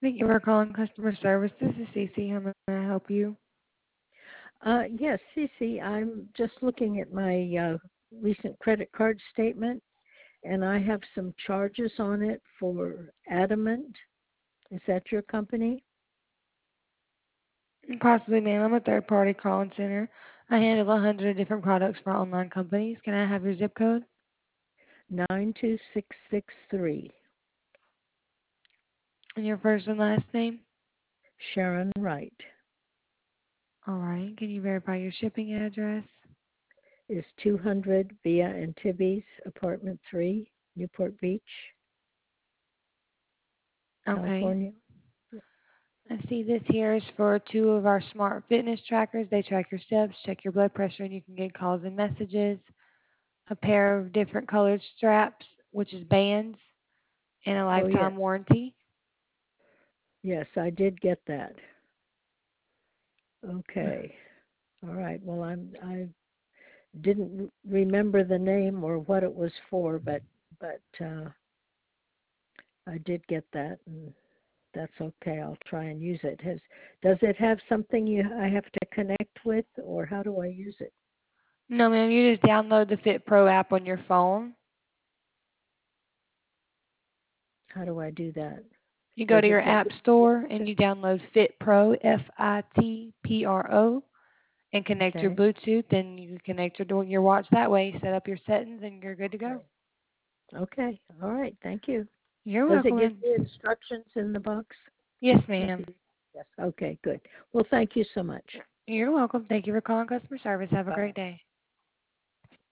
Thank you for calling customer service. This is Cece. How may I help you? Yes, Cece, I'm just looking at my recent credit card statement, and I have some charges on it for Adamant. Is that your company? Possibly, ma'am. I'm a third-party calling center. I handle 100 different products for online companies. Can I have your zip code 92663. and your first and last name? Sharon Wright. All right. Can you verify your shipping address? Is 200 Via Antibes, Apartment 3, Newport Beach, Okay. California? I see this here is for two of our smart fitness trackers. They track your steps, check your blood pressure, and you can get calls and messages. A pair of different colored straps, which is bands, and a Oh, yes. lifetime warranty. Yes, I did get that. Okay. All right. Well, I didn't remember the name or what it was for, but I did get that, and that's okay. I'll try and use it. Does it have something I have to connect with, or how do I use it? No, ma'am. You just download the Fit Pro app on your phone. How do I do that? You go Does to it your tell app me? store and you download Fit Pro, FITPRO, and connect your Okay. Bluetooth. And you can connect your watch that way. Set up your settings, and you're good to go. Okay. Okay. All right. Thank you. You're Does it welcome. give me instructions in the box? Yes, Yes. ma'am. Yes. Okay. Good. Well, thank you so much. You're welcome. Thank you for calling customer service. Have a Bye. great day.